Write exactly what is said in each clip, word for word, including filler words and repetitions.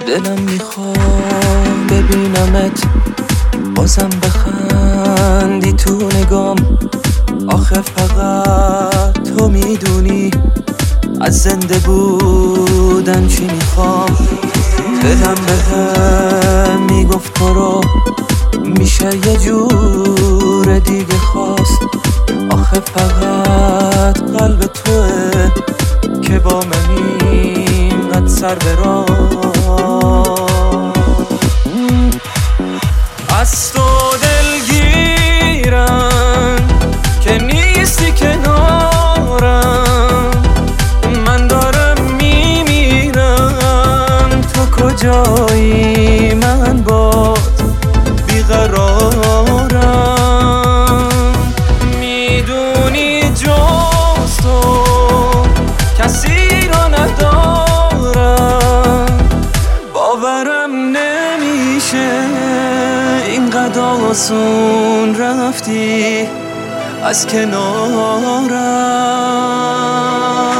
دلم میخوام ببینمت بازم بخندی تو نگام. آخه فقط تو میدونی از زنده بودن چی میخوام. دلم بهم میگفت تو رو میشه یه جور دیگه خواست. آخه فقط قلب توه که با من اینقدر سر برام. از تو دلگیرم که نیستی کنارم. من دارم میمیرم تو کجایی؟ من باز بیقرارم. میدونی جز تو کسی رو ندارم. باورم نمیشه اینقدر آسون رفتی از کنارم.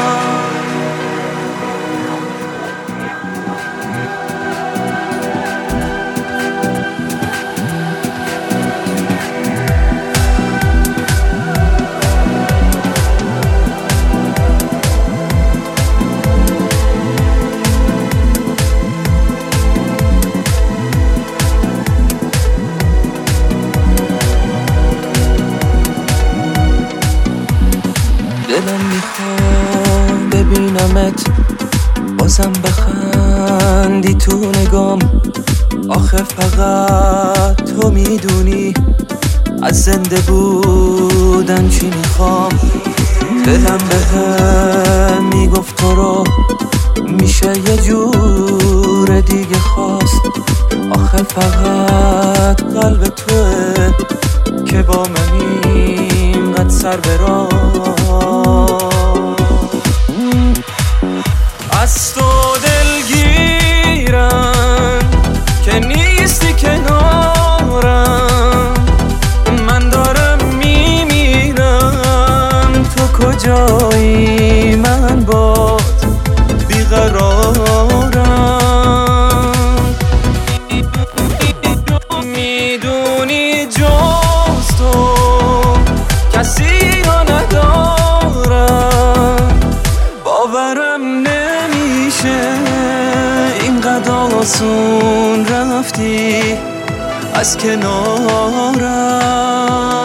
دلم میخوام ببینمت بازم بخندی تو نگام. آخه فقط تو میدونی از زنده بودن چی میخوام. دلم بهم میگفت تو رو میشه یه جور دیگه خواست. آخه فقط قلب توه که با من اینقدر سر برام. از تو دلگیرم که نیستی کنارم. من دارم میمیرم تو کجایی؟ من باز بیقرارم. میدونی جز تو کسی رو ندارم. باورم نمیشه اینقدر آسون رفتی از کنارم.